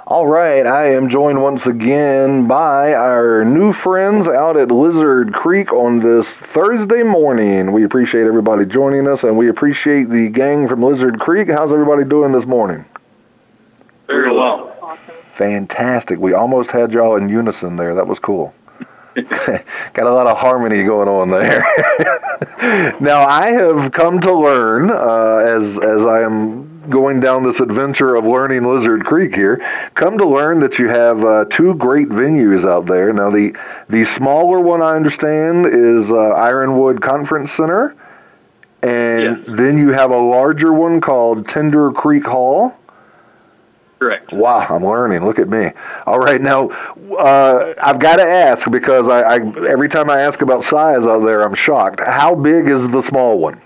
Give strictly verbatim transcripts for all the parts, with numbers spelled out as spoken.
All right, I am joined once again by our new friends out at Lizard Creek on this Thursday morning. We appreciate everybody joining us, and we appreciate the gang from Lizard Creek. How's everybody doing this morning? Very well. Awesome. Fantastic. We almost had y'all in unison there. That was cool. Got a lot of harmony going on there. Now, I have come to learn, uh, as as I am going down this adventure of learning Lizard Creek here, come to learn that you have uh, two great venues out there. Now, the the smaller one, I understand, is uh, Ironwood Conference Center, and Yes. then you have a larger one called Tender Creek Hall. Correct. Wow, I'm learning. Look at me. All right, now, uh, I've got to ask, because I, I every time I ask about size out there, I'm shocked. How big is the small one?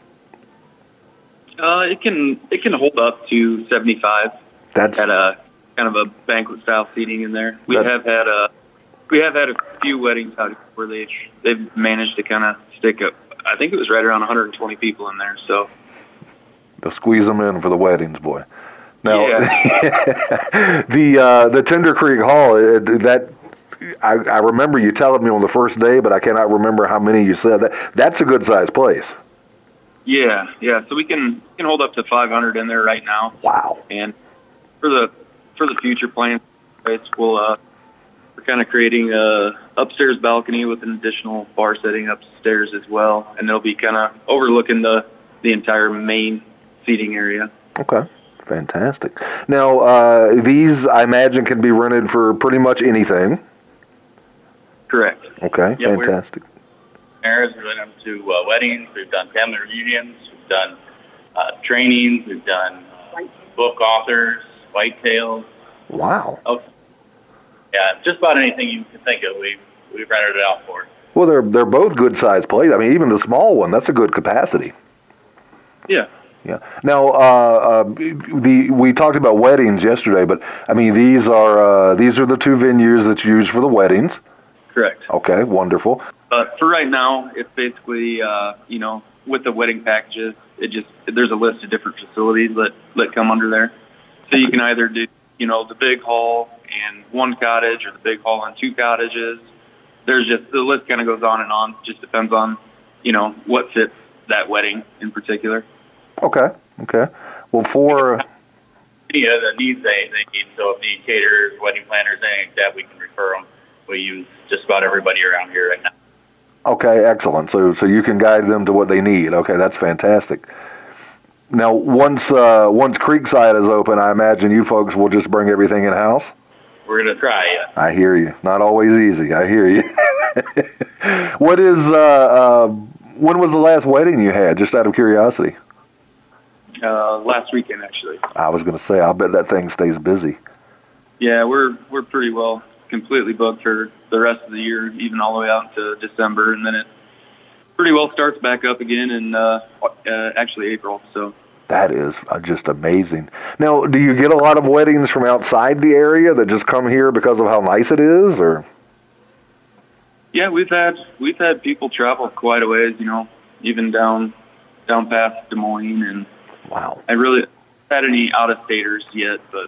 Uh, it can it can hold up to seventy-five That's at a kind of a banquet style seating in there. We That- have had a we have had a few weddings out here where they they've managed to kind of stick up. I think it was right around one hundred twenty people in there. So to squeeze them in for the weddings, boy. Now, Yeah. the uh, the Tender Creek Hall, it, that I, I remember you telling me on the first day, but I cannot remember how many you said. That that's a good sized place. yeah, yeah. So we can we can hold up to five hundred in there right now. Wow. And for the for the future plans, we'll uh, we're kind of creating a upstairs balcony with an additional bar setting upstairs as well, and they'll be kind of overlooking the the entire main seating area. Okay. Fantastic. Now, uh, these, I imagine, can be rented for pretty much anything. Correct. Okay, Yeah, we're- fantastic. Marriages, we've done them to uh, weddings, we've done family reunions, we've done uh, trainings, we've done uh, book authors, whitetails. Wow. Oh, yeah, just about anything you can think of, we've, we've rented it out for. Well, they're they're both good sized places. I mean, even the small one, that's a good capacity. Yeah. Yeah. Now, uh, uh, the we talked about weddings yesterday, but I mean, these are uh, these are the two venues that you use for the weddings. Correct. Okay, wonderful. But for right now, it's basically, uh, you know, with the wedding packages, it just, there's a list of different facilities that, that come under there. So you can either do, you know, the big hall and one cottage, or the big hall and two cottages. There's just, the list kind of goes on and on. Just depends on, you know, what fits that wedding in particular. Okay. Okay. Well, for Any of the needs they, they need, so if they need caterers, wedding planners, anything like that, we can refer them. We use just about everybody around here right now. okay, excellent. So so you can guide them to what they need. Okay, that's fantastic. Now, once uh, once Creekside is open, I imagine you folks will just bring everything in house. We're going to try, yeah. I hear you. Not always easy. I hear you. What is uh, uh, when was the last wedding you had? Just out of curiosity. Uh, last weekend, actually. I was going to say, I bet that thing stays busy. Yeah, we're, we're pretty well completely booked for the rest of the year, even all the way out to December. And then it pretty well starts back up again in, uh, uh, actually April. So. That is uh, just amazing. Now, do you get a lot of weddings from outside the area that just come here because of how nice it is, or? Yeah, we've had we've had people travel quite a ways, you know, even down down past Des Moines, and Wow. I really haven't had any out of staters yet, but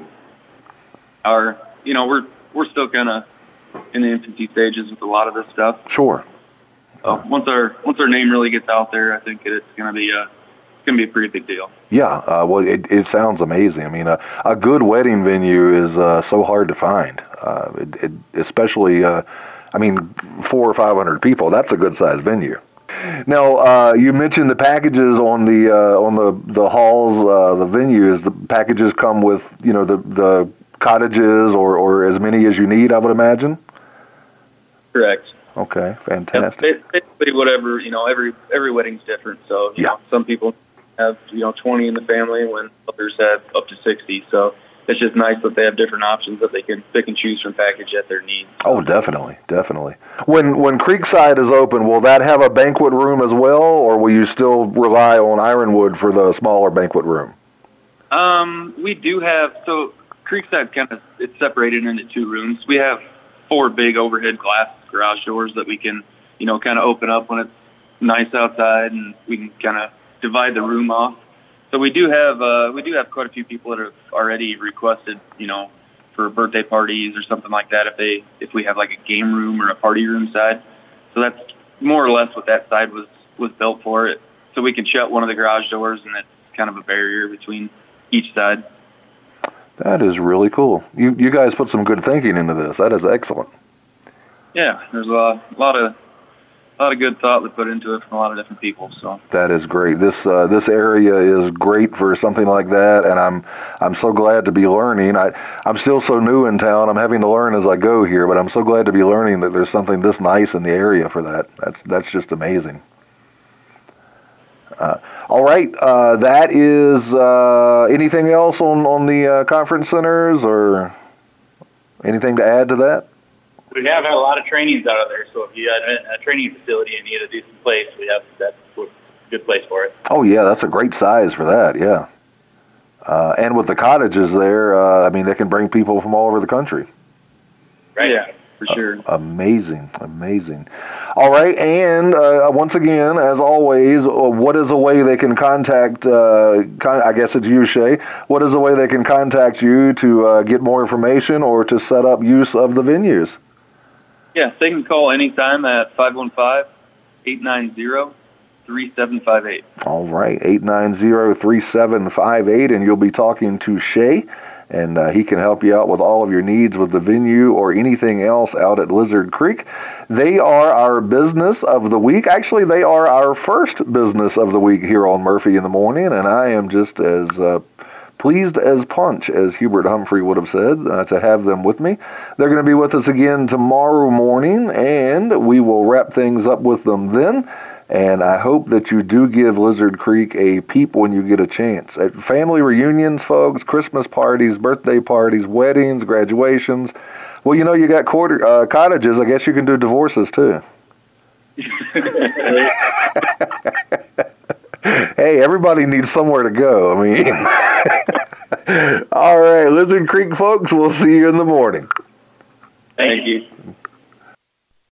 our you know we're we're still kind of in the infancy stages with a lot of this stuff. Sure. So once our once our name really gets out there, I think it's going to be a it's going to be a pretty big deal. Yeah. Uh, well, it, it sounds amazing. I mean, a, a good wedding venue is uh, so hard to find, uh, it, it, especially. Uh, I mean, four or five hundred people. That's a good sized venue. Now, uh, you mentioned the packages on the uh, on the the halls, uh, the venues. The packages come with, you know, the the cottages or, or as many as you need, I would imagine. Correct. Okay, fantastic. Yeah, basically, whatever you know, every every wedding's different. So you Yeah. know, some people have you know twenty in the family, when others have up to sixty. So it's just nice that they have different options that they can pick and choose from package at their needs. Oh, definitely, definitely. When when Creekside is open, will that have a banquet room as well, or will you still rely on Ironwood for the smaller banquet room? Um, we do have so Creekside kind of it's separated into two rooms. We have four big overhead glass garage doors that we can you know kind of open up when it's nice outside, and we can kind of divide the room off. So we do have uh, we do have quite a few people that have already requested, you know, for birthday parties or something like that if they if we have like a game room or a party room side. So that's more or less what that side was, was built for. It so we can shut one of the garage doors, and it's kind of a barrier between each side. That is really cool. You you guys put some good thinking into this. That is excellent. Yeah, there's a lot, a lot of a lot of good thought that put into it from a lot of different people. So that is great. This uh, this area is great for something like that, and I'm I'm so glad to be learning. I I'm still so new in town. I'm having to learn as I go here, but I'm so glad to be learning that there's something this nice in the area for that. That's that's just amazing. Uh, all right, uh, that is uh, anything else on on the uh, conference centers or anything to add to that? We have had a lot of trainings out of there, so if you had a, a training facility and need a decent place, we have that's a good place for it. Oh yeah, that's a great size for that. Yeah, uh, and with the cottages there, uh, I mean, they can bring people from all over the country. Right. Yeah, for sure. Uh, amazing, amazing. All right, and uh, once again, as always, what is a way they can contact? Uh, con- I guess it's you, Shay. What is a way they can contact you to uh, get more information or to set up use of the venues? Yeah, they can call anytime at five one five, eight nine zero, three seven five eight. All right, eight nine zero, three seven five eight, and you'll be talking to Shay, and uh, he can help you out with all of your needs with the venue or anything else out at Lizard Creek. They are our business of the week. Actually, they are our first business of the week here on Murphy in the Morning, and I am just as uh, pleased as punch, as Hubert Humphrey would have said, uh, to have them with me. They're going to be with us again tomorrow morning, and we will wrap things up with them then. And I hope that you do give Lizard Creek a peep when you get a chance. At family reunions, folks, Christmas parties, birthday parties, weddings, graduations. Well, you know, you got quarter, uh, cottages. I guess you can do divorces, too. Hey, everybody needs somewhere to go. I mean, all right, Lizard Creek folks, we'll see you in the morning. Thank you.